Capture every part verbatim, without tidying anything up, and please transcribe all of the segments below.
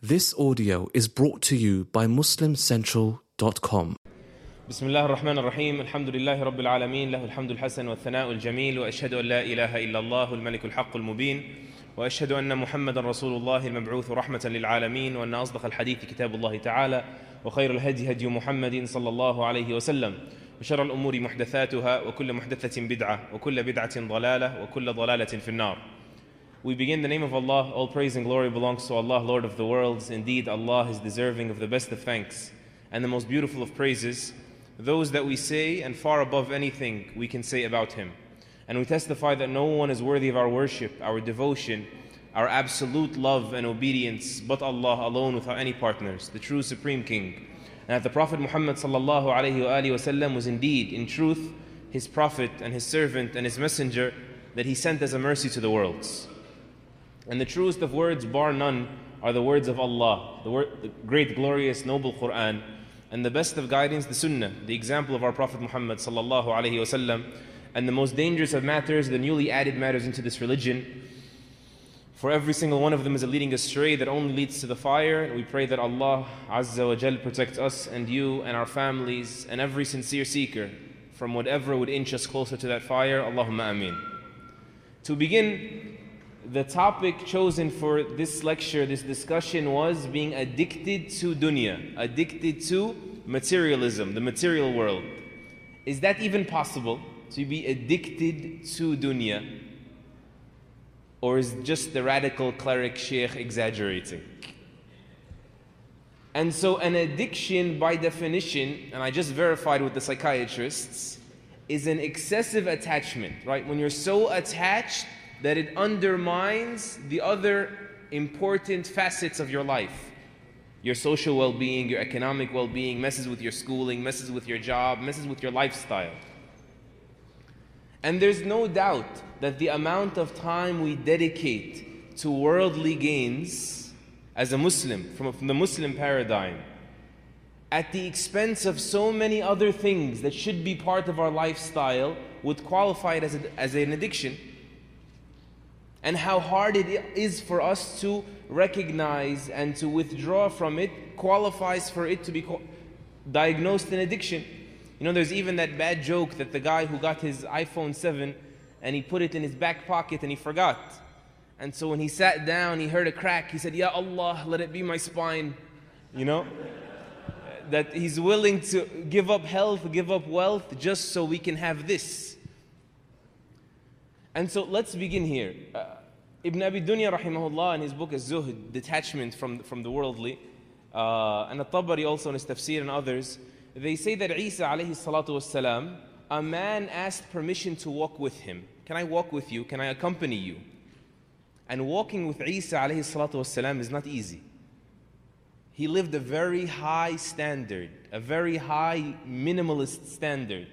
This audio is brought to you by muslim central dot com. بسم الله الرحمن الرحيم الحمد لله رب العالمين له الحمد الحسن والثناء الجميل وأشهد أن لا إله إلا الله الملك الحق المبين وأشهد أن محمد رسول الله المبعوث رحمة للعالمين وأن أصدق الحديث كتاب الله تعالى وخير الهدي هدي محمد صلى الله عليه وسلم وشر الأمور محدثاتها وكل محدثة بدعة وكل بدعة ضلالة وكل ضلالة في النار. We begin in the name of Allah. All praise and glory belongs to Allah, Lord of the worlds. Indeed, Allah is deserving of the best of thanks and the most beautiful of praises, those that we say and far above anything we can say about Him. And we testify that no one is worthy of our worship, our devotion, our absolute love and obedience but Allah alone without any partners, the true Supreme King. And that the Prophet Muhammad sallallahu alayhi wa alihi wasallam was indeed, in truth, His Prophet and His servant and His messenger that He sent as a mercy to the worlds. And the truest of words, bar none, are the words of Allah, the, word, the great, glorious, noble Quran, and the best of guidance, the Sunnah, the example of our Prophet Muhammad sallallahu alaihi wasallam, and the most dangerous of matters, the newly added matters into this religion. For every single one of them is a leading astray that only leads to the fire. And we pray that Allah Azza wa Jal protect us and you and our families and every sincere seeker from whatever would inch us closer to that fire. Allahumma ameen. To begin, the topic chosen for this lecture, this discussion, was being addicted to dunya, addicted to materialism, the material world. Is that even possible, to be addicted to dunya? Or is just the radical cleric sheikh exaggerating? And so an addiction by definition, and I just verified with the psychiatrists, is an excessive attachment, right? When you're so attached that it undermines the other important facets of your life. Your social well-being, your economic well-being, messes with your schooling, messes with your job, messes with your lifestyle. And there's no doubt that the amount of time we dedicate to worldly gains as a Muslim, from, from the Muslim paradigm, at the expense of so many other things that should be part of our lifestyle, would qualify it as, a, as an addiction. And how hard it is for us to recognize and to withdraw from it qualifies for it to be diagnosed an addiction. You know, there's even that bad joke that the guy who got his iPhone seven and he put it in his back pocket and he forgot. And so when he sat down, he heard a crack. He said, Ya Allah, let it be my spine. You know? That he's willing to give up health, give up wealth, just so we can have this. And so let's begin here. Uh, Ibn Abi Dunya rahimahullah in his book Az-Zuhd, Detachment from, from the Worldly, uh, and At-Tabari also in his tafsir and others, they say that Isa alayhi salatu wassalam, a man asked permission to walk with him. Can I walk with you? Can I accompany you? And walking with Isa alayhi salatu wassalam is not easy. He lived a very high standard, a very high minimalist standard.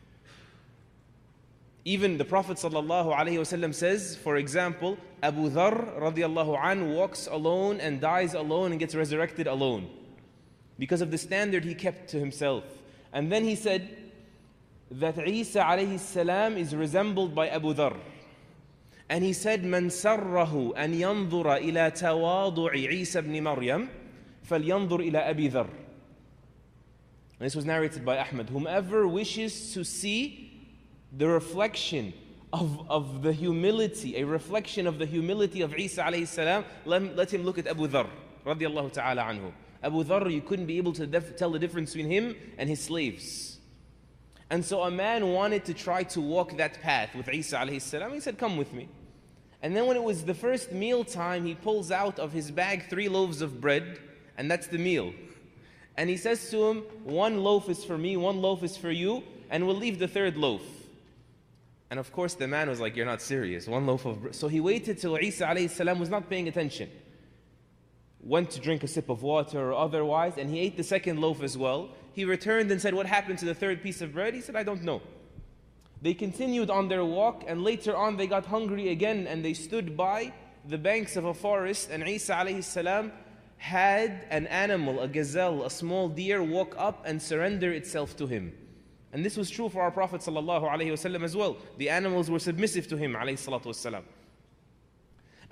Even the Prophet sallallahu alaihi wasallam says, for example, Abu Dharr radiallahu anhu walks alone and dies alone and gets resurrected alone because of the standard he kept to himself. And then he said that Isa alayhi salam is resembled by Abu Dharr. And he said, "Man sarrahu an yanzura ila tawadu'i Isa ibn Maryam, falyanzur ila Abi Dharr." And this was narrated by Ahmad. Whomever wishes to see the reflection of, of the humility, a reflection of the humility of Isa alayhi salam, let, let him look at Abu Dharr radiallahu ta'ala anhu. Abu Dharr, you couldn't be able to def- tell the difference between him and his slaves. And so a man wanted to try to walk that path with Isa alayhi salam. He said, come with me. And then when it was the first meal time, he pulls out of his bag three loaves of bread, and that's the meal. And he says to him, one loaf is for me, one loaf is for you, and we'll leave the third loaf. And of course the man was like, you're not serious, one loaf of bread. So he waited till Isa alayhi salam was not paying attention. Went to drink a sip of water or otherwise, and he ate the second loaf as well. He returned and said, what happened to the third piece of bread? He said, I don't know. They continued on their walk, and later on they got hungry again, and they stood by the banks of a forest, and Isa alayhi salam had an animal, a gazelle, a small deer, walk up and surrender itself to him. And this was true for our Prophet sallallahu alaihi wasallam as well. The animals were submissive to him alayhi salatu wasallam.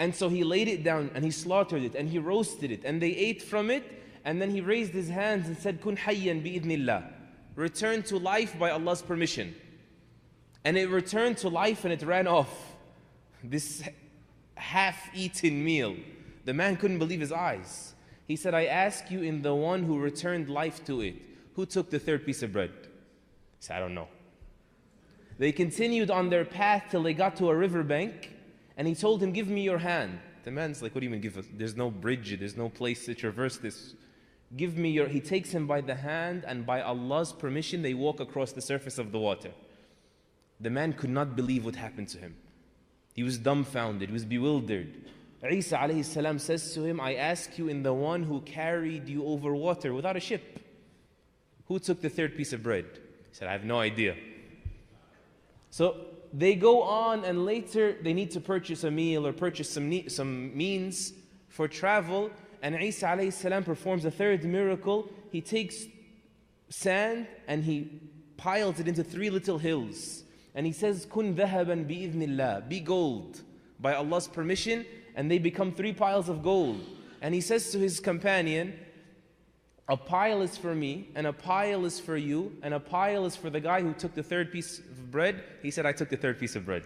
And so he laid it down and he slaughtered it and he roasted it and they ate from it. And then he raised his hands and said, Kun hayyan bi'idhnillah. Return to life by Allah's permission. And it returned to life and it ran off. This half-eaten meal. The man couldn't believe his eyes. He said, I ask you in the one who returned life to it, who took the third piece of bread? He said, I don't know. They continued on their path till they got to a riverbank. And he told him, give me your hand. The man's like, what do you mean give us? There's no bridge, there's no place to traverse this. Give me your, he takes him by the hand and by Allah's permission, they walk across the surface of the water. The man could not believe what happened to him. He was dumbfounded, he was bewildered. Isa alayhi salam says to him, I ask you in the one who carried you over water without a ship. Who took the third piece of bread? He said, I have no idea. So they go on and later they need to purchase a meal or purchase some, ne- some means for travel. And Isa alayhi salam performs a third miracle. He takes sand and he piles it into three little hills. And he says, Kun dhahaban bi'idhnillah. Be gold by Allah's permission. And they become three piles of gold. And he says to his companion, a pile is for me, and a pile is for you, and a pile is for the guy who took the third piece of bread. He said, I took the third piece of bread.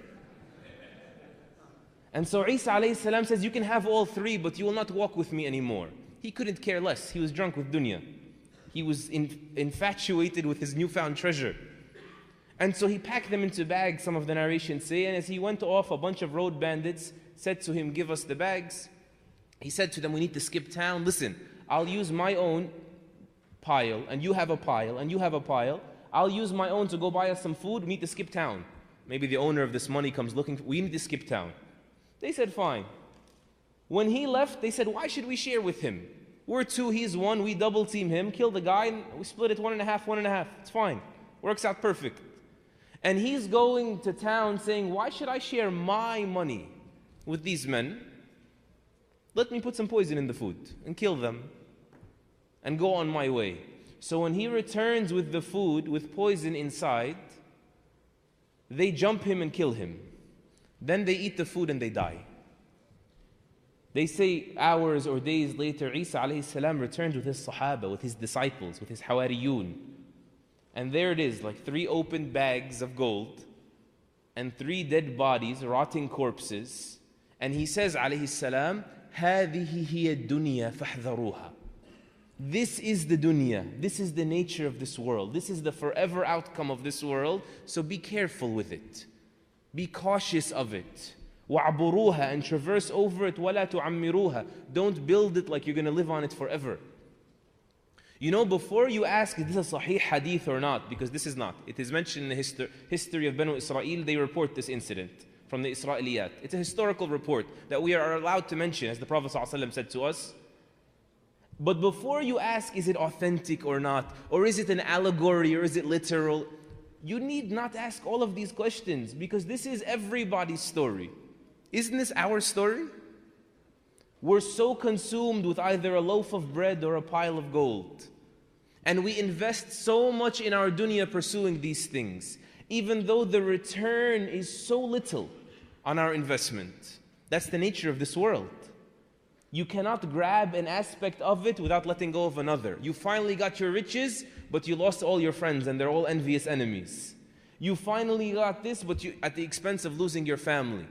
And so Isa alayhi salam says, you can have all three, but you will not walk with me anymore. He couldn't care less. He was drunk with dunya. He was in, infatuated with his newfound treasure. And so he packed them into bags, some of the narrations say, and as he went off, a bunch of road bandits said to him, give us the bags. He said to them, we need to skip town. Listen, I'll use my own pile, and you have a pile, and you have a pile. I'll use my own to go buy us some food. We need to skip town. Maybe the owner of this money comes looking, for, we need to skip town. They said, fine. When he left, they said, why should we share with him? We're two, he's one, we double team him, kill the guy, and we split it one and a half, one and a half. It's fine. Works out perfect. And he's going to town saying, why should I share my money with these men? Let me put some poison in the food and kill them and go on my way. So when he returns with the food with poison inside, they jump him and kill him. Then they eat the food and they die. They say hours or days later, Isa alayhi salam returns with his Sahaba, with his disciples, with his Hawariyun. And there it is, like three open bags of gold and three dead bodies, rotting corpses. And he says, alayhi salam, هَذِهِ هِيَ الدُّنْيَا فَاحْذَرُوهَا. This is the dunya. This is the nature of this world. This is the forever outcome of this world. So be careful with it. Be cautious of it. وَعْبُرُوهَا, and traverse over it. وَلَا تُعَمِّرُوهَا. Don't build it like you're going to live on it forever. You know, before you ask, is this a sahih hadith or not? Because this is not. It is mentioned in the history, history of Banu Israel. They report this incident from the Israeliyat. It's a historical report that we are allowed to mention, as the Prophet ﷺ said to us. But before you ask, is it authentic or not? Or is it an allegory or is it literal? You need not ask all of these questions because this is everybody's story. Isn't this our story? We're so consumed with either a loaf of bread or a pile of gold. And we invest so much in our dunya pursuing these things, even though the return is so little on our investment. That's the nature of this world. You cannot grab an aspect of it without letting go of another. You finally got your riches, but you lost all your friends and they're all envious enemies. You finally got this, but you, at the expense of losing your family.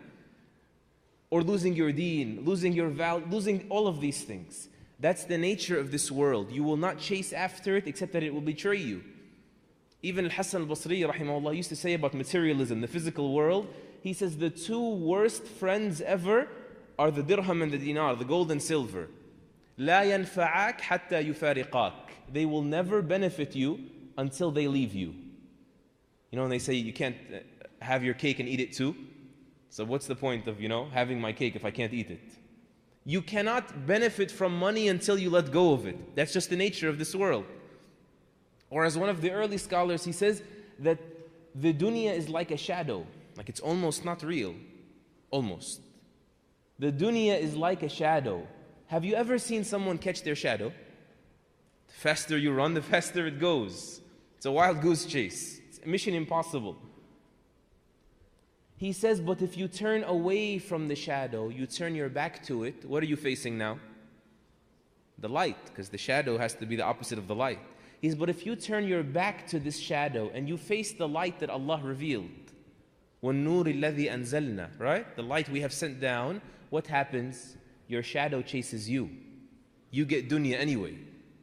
Or losing your deen, losing your value, losing all of these things. That's the nature of this world. You will not chase after it except that it will betray you. Even Al-Hasan al-Basri, rahimahullah, used to say about materialism, the physical world, he says the two worst friends ever are the dirham and the dinar, the gold and silver. لا ينفعك حتى يفارقاك. They will never benefit you until they leave you. You know, when they say you can't have your cake and eat it too. So what's the point of, you know, having my cake if I can't eat it? You cannot benefit from money until you let go of it. That's just the nature of this world. Or as one of the early scholars, he says that the dunya is like a shadow. Like it's almost not real. Almost. The dunya is like a shadow. Have you ever seen someone catch their shadow? The faster you run, the faster it goes. It's a wild goose chase. It's a mission impossible. He says, but if you turn away from the shadow, you turn your back to it, what are you facing now? The light, because the shadow has to be the opposite of the light. He says, but if you turn your back to this shadow and you face the light that Allah revealed, وَالنُّورِ الَّذِي أَنزَلْنَا, right? The light we have sent down, what happens? Your shadow chases you. You get dunya anyway.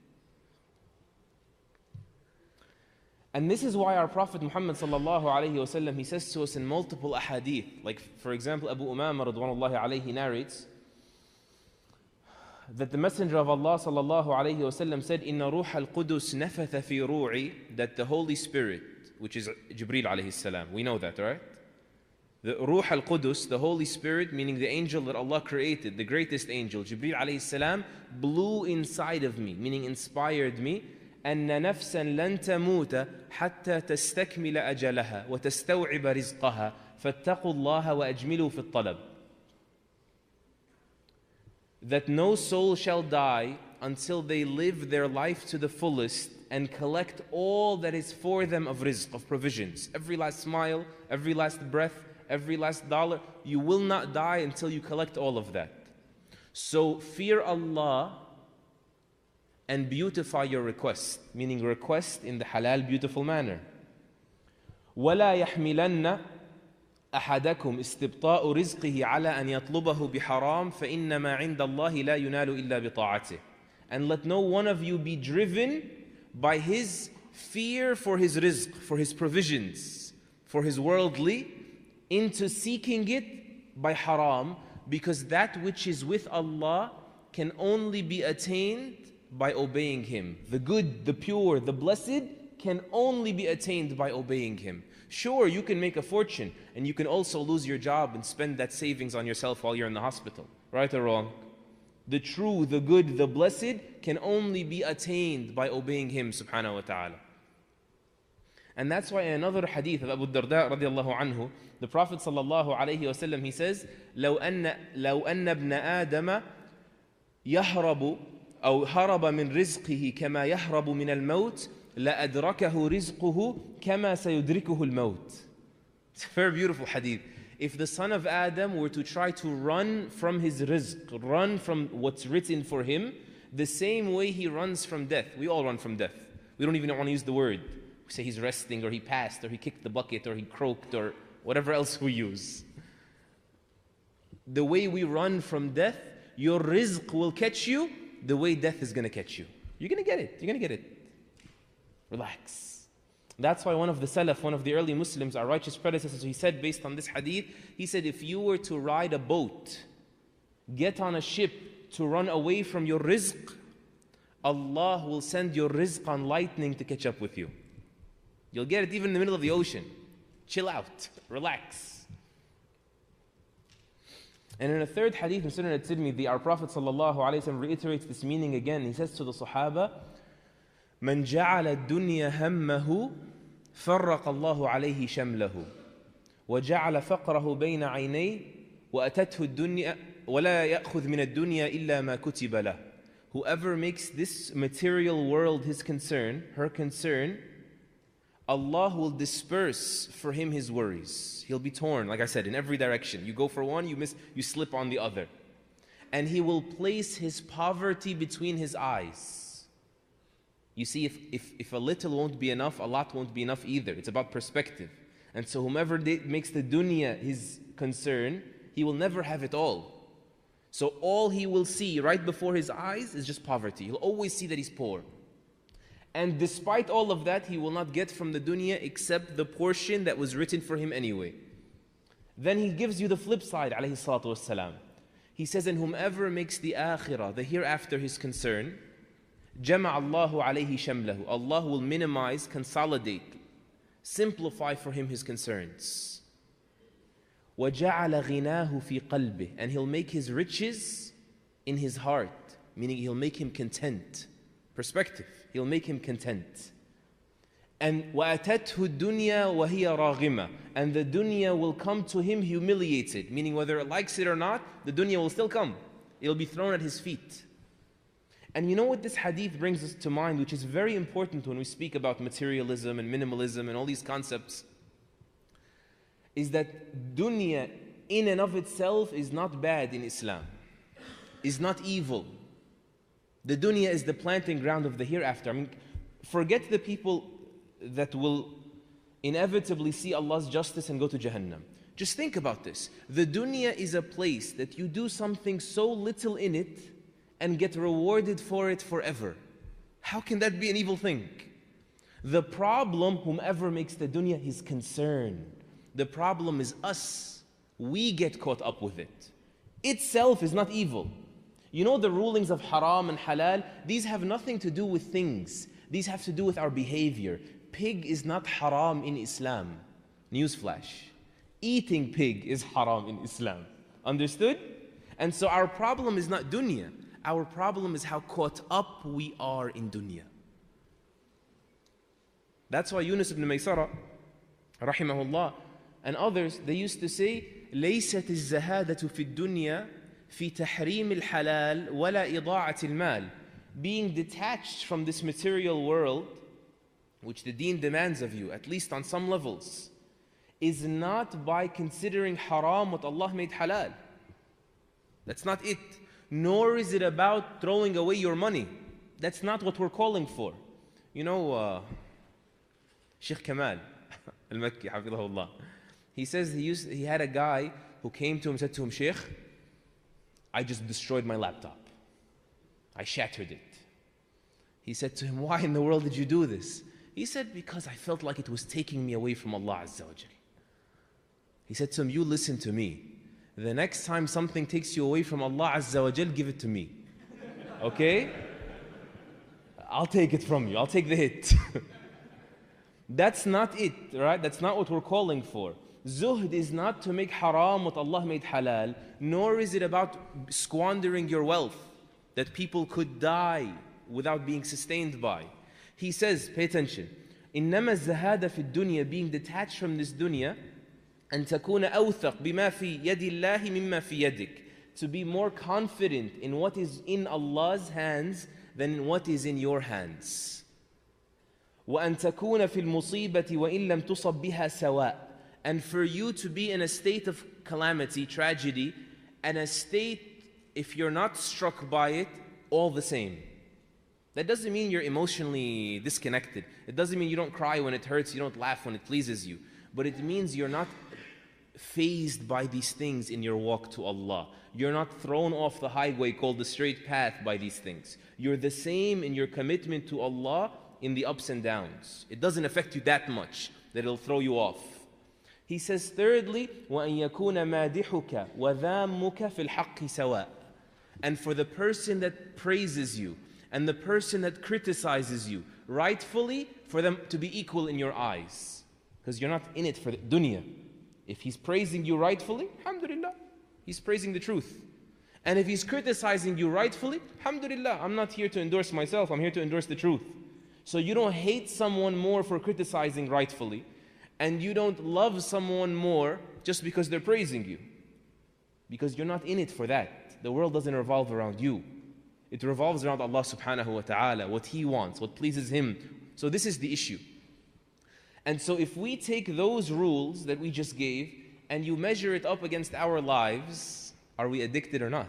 And this is why our Prophet Muhammad sallallahu alayhi wa sallam, he says to us in multiple ahadith, like for example Abu Umama radwanullahi alayhi narrates that the Messenger of Allah sallallahu alayhi wa sallam said, Inna ruha al-Qudus nafatha fi ru'i, that the Holy Spirit, which is Jibreel alayhi salam, we know that, right? The Ruh al-Qudus, the Holy Spirit, meaning the angel that Allah created, the greatest angel, Jibreel alayhi salam, blew inside of me, meaning inspired me, أن نفسا لن تموت حتى تستكمل أجلها وتستوعب رزقها فاتقوا الله وأجملوا في الطلب. That no soul shall die until they live their life to the fullest and collect all that is for them of rizq, of provisions. Every last smile, every last breath, every last dollar. You will not die until you collect all of that. So fear Allah and beautify your request, meaning request in the halal, beautiful manner. وَلَا يَحْمِلَنَّ أَحَدَكُمْ إِسْتِبْطَاءُ رِزْقِهِ عَلَى أَنْ يَطْلُبَهُ بِحَرَامٍ فَإِنَّمَا عِنْدَ اللَّهِ لَا يُنَالُ إِلَّا بِطَاعَتِهِ. And let no one of you be driven by his fear for his rizq, for his provisions, for his worldly, into seeking it by haram, because that which is with Allah can only be attained by obeying Him. The good, the pure, the blessed can only be attained by obeying Him. Sure, you can make a fortune and you can also lose your job and spend that savings on yourself while you're in the hospital. Right or wrong? The true, the good, the blessed can only be attained by obeying Him subhanahu wa ta'ala. And that's why in another hadith of Abu Darda radiallahu anhu, the Prophet sallallahu alayhi wa sallam, he says, لو أن, لو أن ابن آدم يهرب أو هرب من رزقه كما يهرب من الموت لأدركه رزقه كما سيدركه الموت. It's a very beautiful hadith. If the son of Adam were to try to run from his rizq, run from what's written for him, the same way he runs from death. We all run from death. We don't even want to use the word. We say he's resting, or he passed, or he kicked the bucket, or he croaked, or whatever else we use. The way we run from death, your rizq will catch you the way death is going to catch you. You're going to get it. You're going to get it. Relax. That's why one of the Salaf, one of the early Muslims, our righteous predecessors, he said based on this hadith, he said, if you were to ride a boat, get on a ship to run away from your rizq, Allah will send your rizq on lightning to catch up with you. You'll get it even in the middle of the ocean. Chill out. Relax. And in a third hadith in Sunan al-Tirmidhi, our Prophet ﷺ reiterates this meaning again. He says to the Sahaba, مَنْ جَعَلَ الدُّنْيَا هَمَّهُ فَرَّقَ اللَّهُ عَلَيْهِ شَمْلَهُ وَجَعَلَ فَقْرَهُ بَيْنَ عَيْنَيْهِ وَأَتَتْهُ الدُّنْيَا وَلَا يَأْخُذْ مِنَ الدُّنْيَا إِلَّا مَا كُتِبَ لَهُ. Whoever makes this material world his concern, her concern, Allah will disperse for him his worries. He'll be torn, like I said, in every direction. You go for one, you miss, you slip on the other. And He will place His poverty between His eyes. You see, if, if, if a little won't be enough, a lot won't be enough either. It's about perspective. And so whomever makes the dunya his concern, he will never have it all. So all he will see right before his eyes is just poverty. He'll always see that he's poor. And despite all of that, he will not get from the dunya except the portion that was written for him anyway. Then he gives you the flip side, alayhi salatu wassalam. He says, and whomever makes the akhirah, the hereafter, his concern, جَمَعَ اللَّهُ عَلَيْهِ شَمْلَهُ. Allah will minimize, consolidate, simplify for him his concerns. وَجَعَلَ غِنَاهُ فِي قَلْبِهِ. And He'll make his riches in his heart, meaning He'll make him content. Perspective. He'll make him content. And وَأَتَتْهُ الدُّنْيَا وَهِيَ رَاغِمَةٌ. And the dunya will come to him humiliated, meaning whether it likes it or not, the dunya will still come. It'll be thrown at his feet. And you know what this hadith brings us to mind, which is very important when we speak about materialism and minimalism and all these concepts, is that dunya in and of itself is not bad in Islam, is not evil. The dunya is the planting ground of the hereafter. I mean, forget the people that will inevitably see Allah's justice and go to Jahannam. Just think about this. The dunya is a place that you do something so little in it and get rewarded for it forever. How can that be an evil thing? The problem, whomever makes the dunya his concern. The problem is us. We get caught up with it. Itself is not evil. You know the rulings of haram and halal? These have nothing to do with things. These have to do with our behavior. Pig is not haram in Islam. Newsflash. Eating pig is haram in Islam. Understood? And so our problem is not dunya. Our problem is how caught up we are in dunya. That's why Yunus ibn Maysara, rahimahullah, and others, they used to say, ليست الزهادة في الدنيا في تحريم الحلال ولا إضاعة المال. Being detached from this material world, which the deen demands of you, at least on some levels, is not by considering haram what Allah made halal. That's not it. Nor is it about throwing away your money. That's not what we're calling for. You know, uh, Sheikh Kamal al-Makki, hafidhahullah, he says he, used, he had a guy who came to him and said to him, Sheikh, I just destroyed my laptop. I shattered it. He said to him, why in the world did you do this? He said, because I felt like it was taking me away from Allah Azza wa Jal. He said to him, you listen to me. The next time something takes you away from Allah Azza wa Jal, give it to me. Okay? I'll take it from you. I'll take the hit. That's not it, right? That's not what we're calling for. Zuhd is not to make haram what Allah made halal, nor is it about squandering your wealth that people could die without being sustained by. He says, pay attention, إنما الزهادة في الدنيا, being detached from this dunya, أن تكون أوثق بما في يد الله مما في يدك, to be more confident in what is in Allah's hands than in what is in your hands. وأن تكون في المصيبة وإن لم تصب بها سواء, and for you to be in a state of calamity, tragedy, and a state, if you're not struck by it, all the same. That doesn't mean you're emotionally disconnected. It doesn't mean you don't cry when it hurts, you don't laugh when it pleases you. But it means you're not fazed by these things in your walk to Allah. You're not thrown off the highway called the straight path by these things. You're the same in your commitment to Allah in the ups and downs. It doesn't affect you that much that it'll throw you off. He says, thirdly, وَأَن يَكُونَ مَادِحُكَ وَذَامُّكَ فِي الْحَقِّ سَوَاء. And for the person that praises you and the person that criticizes you, rightfully, for them to be equal in your eyes. Because you're not in it for the dunya. If he's praising you rightfully, alhamdulillah, he's praising the truth. And if he's criticizing you rightfully, alhamdulillah, I'm not here to endorse myself, I'm here to endorse the truth. So you don't hate someone more for criticizing rightfully, and you don't love someone more just because they're praising you. Because you're not in it for that. The world doesn't revolve around you. It revolves around Allah subhanahu wa ta'ala, what He wants, what pleases Him. So this is the issue. And so if we take those rules that we just gave and you measure it up against our lives, are we addicted or not?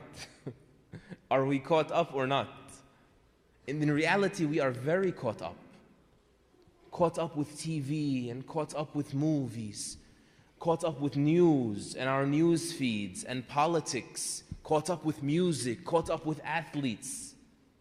Are we caught up or not? And in reality, we are very caught up. Caught up with T V and caught up with movies, caught up with news and our news feeds and politics, caught up with music, caught up with athletes,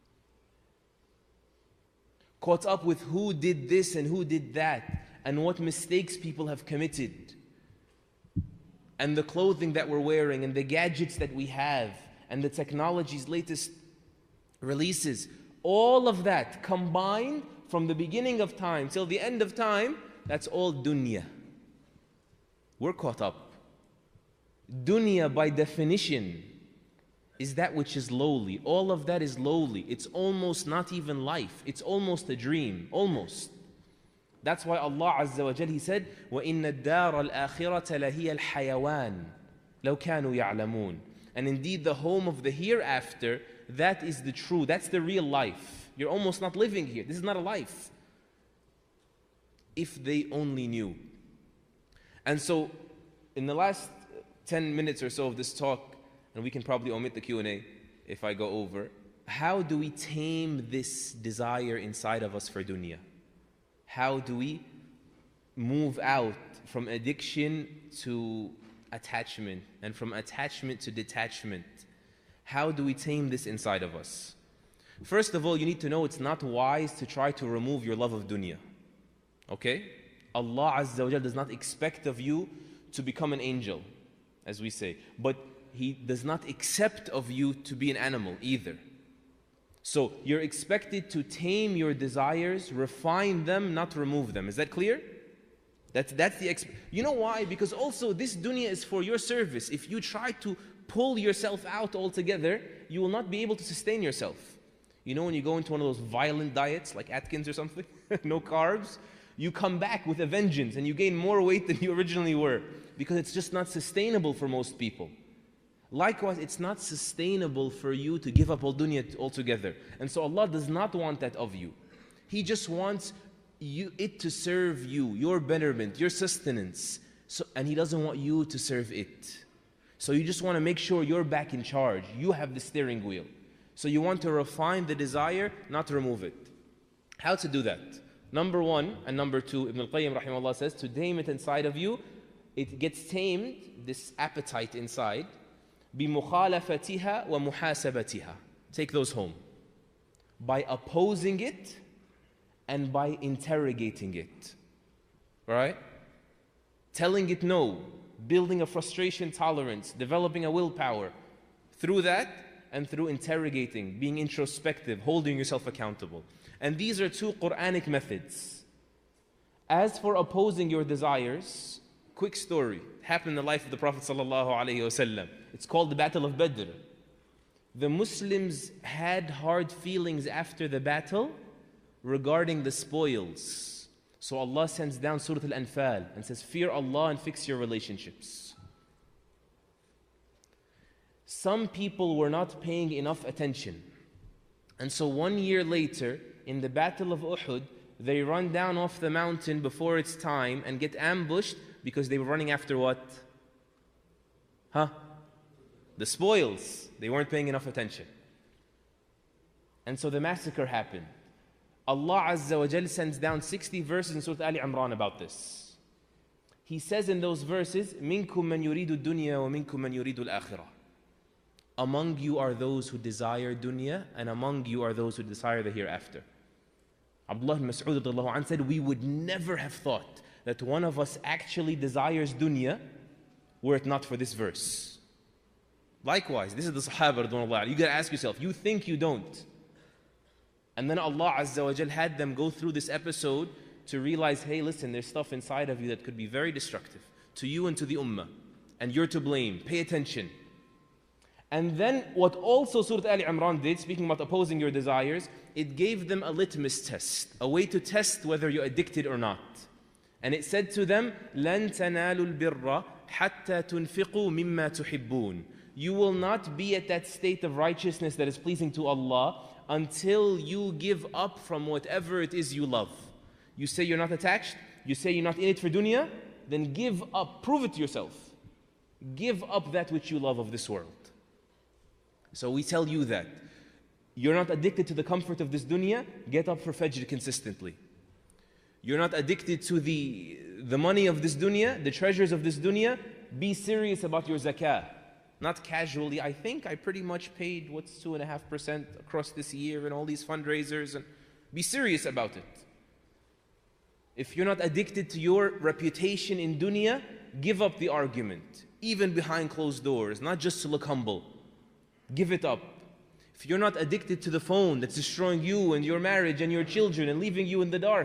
caught up with who did this and who did that, and what mistakes people have committed, and the clothing that we're wearing, and the gadgets that we have, and the technology's latest releases. All of that combined from the beginning of time till the end of time, that's all dunya. We're caught up. Dunya, by definition, is that which is lowly. All of that is lowly. It's almost not even life. It's almost a dream. Almost. That's why Allah Azza wa Jal, He said, وَإِنَّ الدَّارَ الْآخِرَةَ لَهِيَ الْحَيَوَانِ لَوْ كَانُوا يَعْلَمُونَ. And indeed the home of the hereafter, that is the true, that's the real life. You're almost not living here. This is not a life. If they only knew. And so in the last ten minutes or so of this talk, and we can probably omit the Q and A if I go over, how do we tame this desire inside of us for dunya? How do we move out from addiction to attachment and from attachment to detachment? How do we tame this inside of us? First of all, you need to know it's not wise to try to remove your love of dunya. Okay? Allah Azza wa Jal does not expect of you to become an angel, as we say. But He does not accept of you to be an animal either. So you're expected to tame your desires, refine them, not remove them. Is that clear? That's, that's the exp- You know why? Because also this dunya is for your service. If you try to pull yourself out altogether, you will not be able to sustain yourself. You know when you go into one of those violent diets like Atkins or something, no carbs, you come back with a vengeance and you gain more weight than you originally were because it's just not sustainable for most people. Likewise, it's not sustainable for you to give up all dunya altogether. And so Allah does not want that of you. He just wants you, it to serve you, your betterment, your sustenance. So, and He doesn't want you to serve it. So you just want to make sure you're back in charge. You have the steering wheel. So you want to refine the desire, not remove it. How to do that? Number one and number two, Ibn al-Qayyim rahimahullah says, to tame it inside of you, it gets tamed, this appetite inside, بِمُخَالَفَتِهَا وَمُحَاسَبَتِهَا. Take those home. By opposing it and by interrogating it. Right? Telling it no, building a frustration tolerance, developing a willpower. Through that and through interrogating, being introspective, holding yourself accountable. And these are two Quranic methods. As for opposing your desires, quick story. It happened in the life of the Prophet sallallahu alaihi wasallam. It's called the Battle of Badr. The Muslims had hard feelings after the battle regarding the spoils. So Allah sends down Surah Al-Anfal and says, fear Allah and fix your relationships. Some people were not paying enough attention. And so one year later, in the Battle of Uhud, they run down off the mountain before it's time and get ambushed because they were running after what? Huh? The spoils. They weren't paying enough attention. And so the massacre happened. Allah Azza wa Jal sends down sixty verses in Surah Ali Imran about this. He says in those verses, مِنْكُمْ مَنْ يُرِيدُ الدُّنْيَا وَمِنْكُمْ مَنْ يُرِيدُ الْآخِرَةِ. Among you are those who desire dunya, and among you are those who desire the hereafter. Abdullah ibn Mas'ud radiallahu anhu said, we would never have thought that one of us actually desires dunya were it not for this verse. Likewise, this is the Sahaba radhiyallahu anhu. You gotta ask yourself, you think you don't. And then Allah Azza wa Jal had them go through this episode to realize, hey, listen, there's stuff inside of you that could be very destructive to you and to the ummah. And you're to blame. Pay attention. And then what also Surah Ali Imran did, speaking about opposing your desires, it gave them a litmus test, a way to test whether you're addicted or not. And it said to them, لَن تَنَالُوا الْبِرَّ حَتَّى تُنْفِقُوا مِمَّا تُحِبُّونَ. You will not be at that state of righteousness that is pleasing to Allah until you give up from whatever it is you love. You say you're not attached, you say you're not in it for dunya, then give up, prove it to yourself. Give up that which you love of this world. So we tell you that. You're not addicted to the comfort of this dunya, get up for Fajr consistently. You're not addicted to the, the money of this dunya, the treasures of this dunya, be serious about your zakah. Not casually, I think I pretty much paid what's two and a half percent across this year and all these fundraisers, and be serious about it. If you're not addicted to your reputation in dunya, give up the argument, even behind closed doors, not just to look humble. Give it up. If you're not addicted to the phone that's destroying you and your marriage and your children and leaving you in the dark,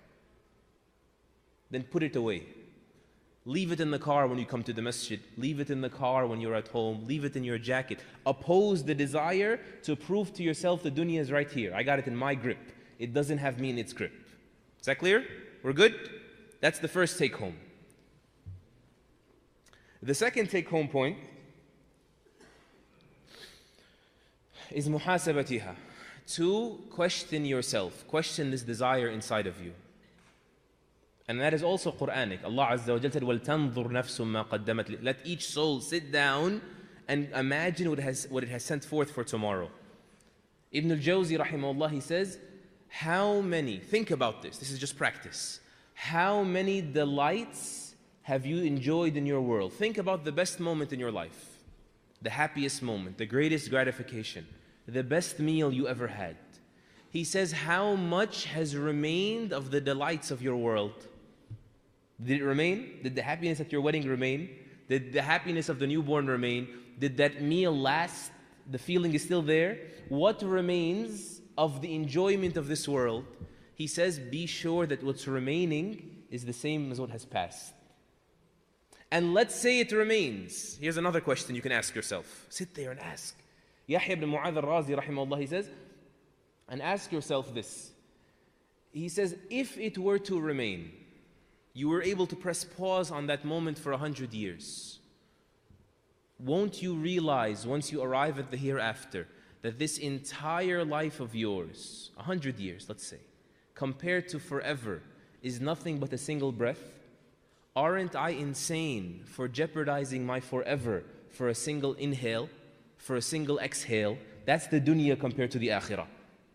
then put it away. Leave it in the car when you come to the masjid. Leave it in the car when you're at home. Leave it in your jacket. Oppose the desire to prove to yourself the dunya is right here. I got it in my grip. It doesn't have me in its grip. Is that clear? We're good? That's the first take home. The second take home point is muhasabatiha. To question yourself. Question this desire inside of you. And that is also Quranic. Allah Azza wa Jalla said, وَلْتَنظُرْ نَفْسٌ مَا قَدَّمَتْ لِ-" Let each soul sit down and imagine what it has, what it has sent forth for tomorrow. Ibn al-Jawzi rahimahullah, he says, how many, think about this, this is just practice. How many delights have you enjoyed in your world? Think about the best moment in your life, the happiest moment, the greatest gratification, the best meal you ever had. He says, how much has remained of the delights of your world? Did it remain? Did the happiness at your wedding remain? Did the happiness of the newborn remain? Did that meal last? The feeling is still there? What remains of the enjoyment of this world? He says, be sure that what's remaining is the same as what has passed. And let's say it remains. Here's another question you can ask yourself. Sit there and ask. Yahya ibn Mu'adh al-Razi rahimahullah, he says, and ask yourself this. He says, if it were to remain, you were able to press pause on that moment for a hundred years, won't you realize once you arrive at the hereafter that this entire life of yours, a hundred years, let's say, compared to forever, is nothing but a single breath? Aren't I insane for jeopardizing my forever for a single inhale, for a single exhale? That's the dunya compared to the akhirah.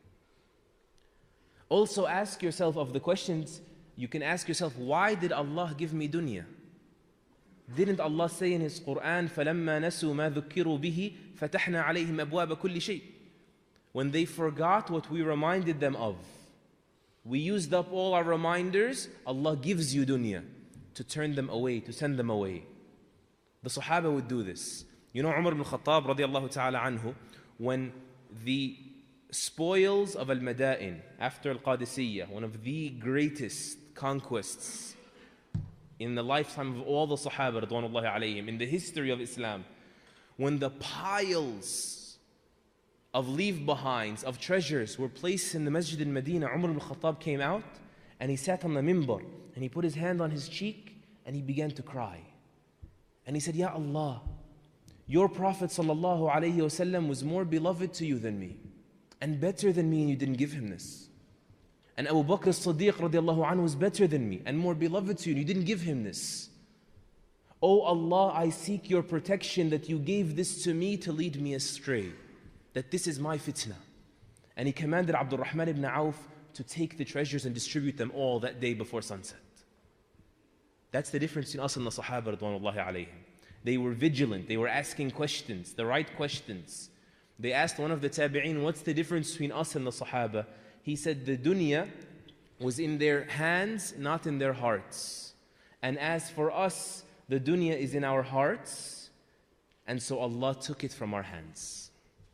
Also ask yourself of the questions, you can ask yourself, why did Allah give me dunya? Didn't Allah say in His Quran, فَلَمَّا نَسُوا مَا ذُكِّرُوا بِهِ فَتَحْنَا عَلَيْهِمْ أَبْوَابَ كُلِّ شَيْءٍ? When they forgot what we reminded them of, we used up all our reminders, Allah gives you dunya to turn them away, to send them away. The Sahaba would do this. You know Umar ibn Khattab radiallahu ta'ala anhu, when the spoils of Al-Mada'in after Al-Qadisiyah, one of the greatest conquests in the lifetime of all the Sahaba radwanullahi alayhim, in the history of Islam, when the piles of leave-behinds, of treasures were placed in the Masjid in Medina, Umar ibn Khattab came out and he sat on the minbar and he put his hand on his cheek and he began to cry. And he said, Ya Allah, your Prophet sallallahu alayhi wasallam was more beloved to you than me and better than me, and you didn't give him this. And Abu Bakr as-Siddiq radiallahu anhu was better than me and more beloved to you, and you didn't give him this. Oh Allah, I seek your protection that you gave this to me to lead me astray, that this is my fitna. And he commanded Abdul Rahman ibn Auf to take the treasures and distribute them all that day before sunset. That's the difference between us and the Sahaba radwanullahi alayhim. They were vigilant, they were asking questions, the right questions. They asked one of the tabi'een, what's the difference between us and the Sahaba? He said the dunya was in their hands, not in their hearts. And as for us, the dunya is in our hearts, and so Allah took it from our hands.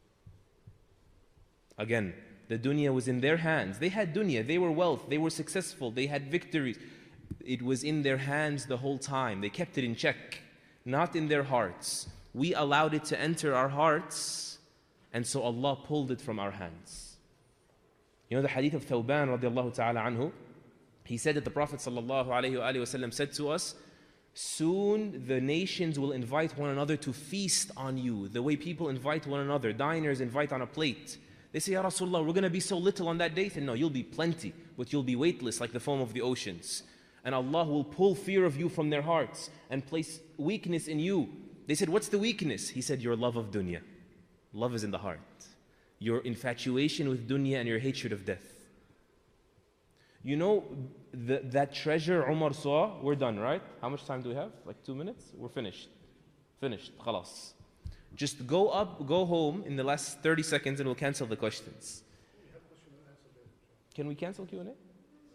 Again, the dunya was in their hands. They had dunya, they were wealth, they were successful, they had victories. It was in their hands the whole time. They kept it in check, not in their hearts. We allowed it to enter our hearts, and so Allah pulled it from our hands. You know the hadith of Thawban radiallahu ta'ala anhu? He said that the Prophet sallallahu alayhi wa sallam said to us, soon the nations will invite one another to feast on you, the way people invite one another, diners invite on a plate. They say, Ya Rasulullah, we're going to be so little on that day. And no, you'll be plenty, but you'll be weightless like the foam of the oceans. And Allah will pull fear of you from their hearts and place weakness in you. They said, what's the weakness? He said, your love of dunya. Love is in the heart. Your infatuation with dunya and your hatred of death. You know, the, that treasure Umar saw, we're done, right? How much time do we have? Like two minutes? We're finished. Finished. Khalas. Just go up, go home in the last thirty seconds and we'll cancel the questions. Can we cancel Q and A?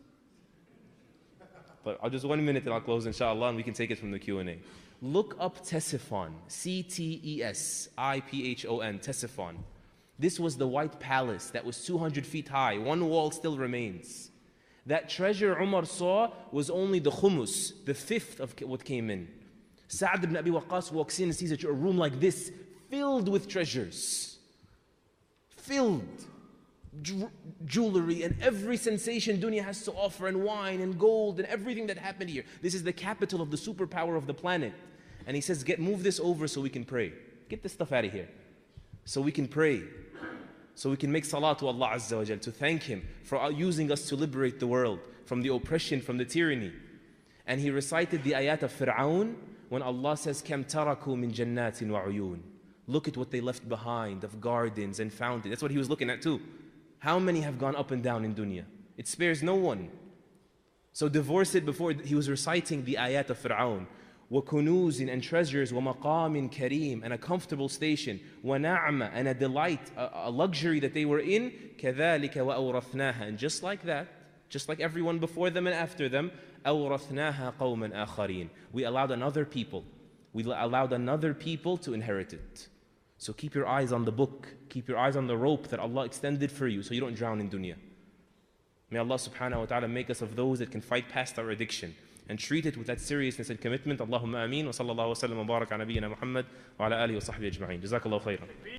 But I'll just one minute and I'll close inshallah and we can take it from the Q and A. Look up Ctesiphon, C T E S I P H O N, Ctesiphon. This was the White Palace that was two hundred feet high. One wall still remains. That treasure Umar saw was only the khumus, the fifth of what came in. Sa'd ibn Abi Waqqas walks in and sees a room like this, filled with treasures. Filled. Jewelry and every sensation dunya has to offer, and wine and gold and everything that happened here. This is the capital of the superpower of the planet. And he says, get move this over so we can pray. Get this stuff out of here. So we can pray. So we can make salah to Allah Azza wa Jal, to thank Him for using us to liberate the world from the oppression, from the tyranny. And he recited the ayat of Fir'aun when Allah says, كَمْ تَرَكُوا مِنْ جَنَّاتٍ وَعُيُونٍ. Look at what they left behind of gardens and fountains. That's what he was looking at too. How many have gone up and down in dunya? It spares no one. So divorce it before he was reciting the ayat of Fir'aun. وَكُنُوزٍ and treasures, وَمَقَامٍ كَرِيمٍ and a comfortable station, وَنَعْمَ and a delight, a, a luxury that they were in, كَذَلِكَ وَأَوْرَثْنَاهَا and just like that, just like everyone before them and after them, أَوْرَثْنَاهَا قَوْمًا آخَرِينَ. We allowed another people, we allowed another people to inherit it. So keep your eyes on the book, keep your eyes on the rope that Allah extended for you so you don't drown in dunya. May Allah subhanahu wa ta'ala make us of those that can fight past our addiction and treat it with that seriousness and commitment. Allahumma ameen wa sallallahu wa sallam wa barak ala nabiyyina Muhammad wa ala alihi wa sahbihi ajma'in. Jazakallahu khairan.